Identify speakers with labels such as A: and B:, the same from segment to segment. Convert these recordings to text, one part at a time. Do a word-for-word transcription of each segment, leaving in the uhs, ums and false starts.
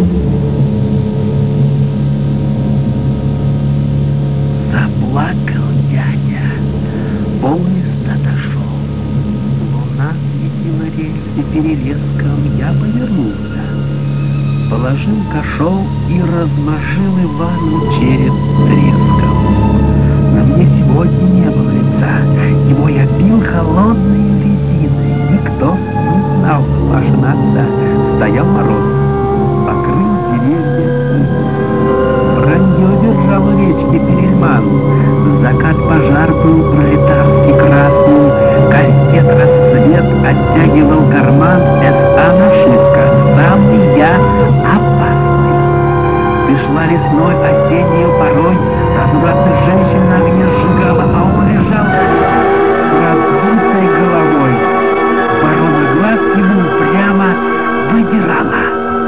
A: Заплакал дядя. Поезд отошел. Луна светила рельсы перелеском. Я повернулся, положил кошел и размажил Ивану череп треском. На мне сегодня не было лица. Его я бил холодной резиной. Никто не знал, что ошибаться. Стоял мороз, покрыл деревья синим. Вранье держал у речки Перельман. В закат пожар был пролетарский красным. Кастет рассвет оттягивал карман. СА нашивка. Самый я опасный. Ты шла лесной осенней порой, развратных женщин на огне сжигала, а он лежал с разбитой головой. Ворона глаз ему прямо выдирала.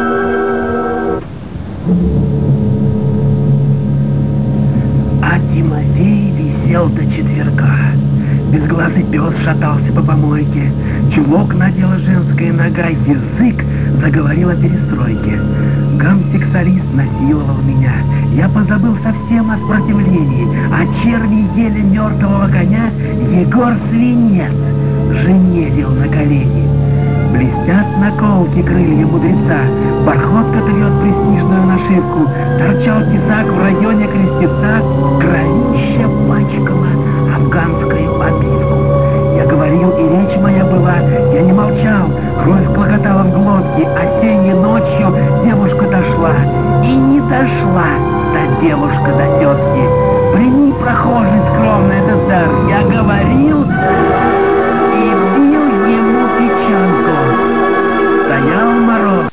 A: А Тимофей висел до четверга. Безглазый пес шатался по помойке. Чулок надела женская нога, язык заговорил о перестройке. Гомосексуалист насиловал меня. Я позабыл совсем о сопротивлении. А черви ели мертвого коня. Егор Свинец жене лил на колени. Блестят наколки крылья мудреца. Бархотка трет престижную нашивку. Торчал тесак в районе крестеца. Кровища пачкала афганскую обивку. Я говорил, и речь моя была. Я не молчал. Кровь клокотала в глотке, а